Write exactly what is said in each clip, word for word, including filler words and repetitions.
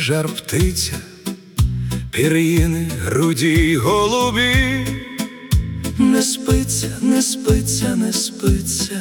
жар птиця, пір'їни, груді й голубі. Не спиться, не спиться, не спиться,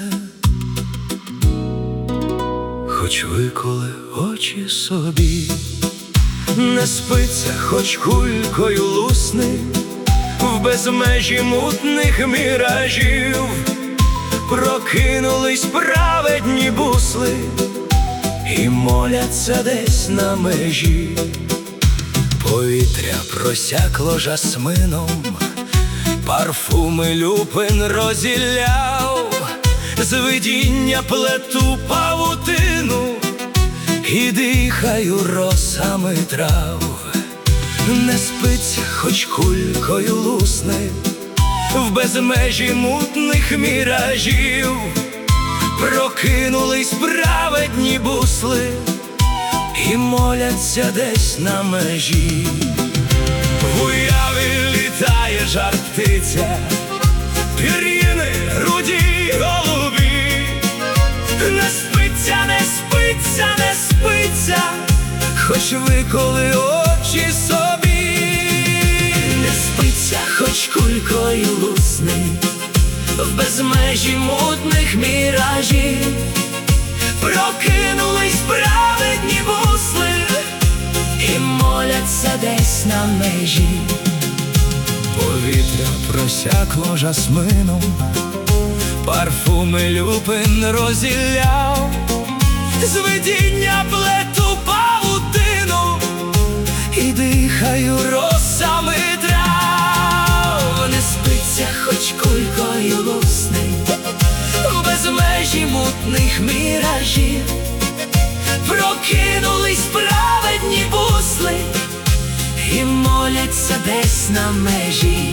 хоч виколи очі собі. Не спиться, хоч кулькою лусни, в безмежі мутних міражів. Прокинулись праведні бусли і моляться десь на межі. Повітря просякло жасмином, парфуми люпин розіляв. З видіння плету павутину і дихаю росами трав. Не спиться, хоч кулькою лусне, в безмежі мутних міражів. Прокинулись праведні бусли і моляться десь на межі. В уяві літає жар птиця, пір'їни, груді й голубі. Не спиться, не спиться, не спиться, хоч виколи очі собі. Не спиться, хоч кулькою лусни, в безмежі мутних міражів. Прокинулись праведні бусли і моляться десь на межі. Повітря просякло жасмином, парфуми люпин розіляв. З видіння плету павутину і дихаю росами трав. Не спиться, хоч кулькою лусне, в безмежі мутних міражів. Прокинулись праведні бусли і моляться десь на межі.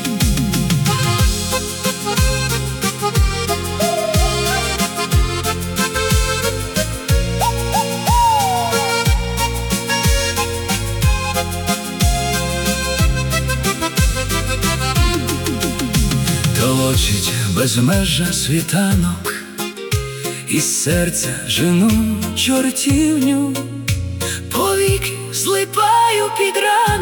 Толочить безмежа світанок, із серця жену чортівню. Повіки злипаю під ранок.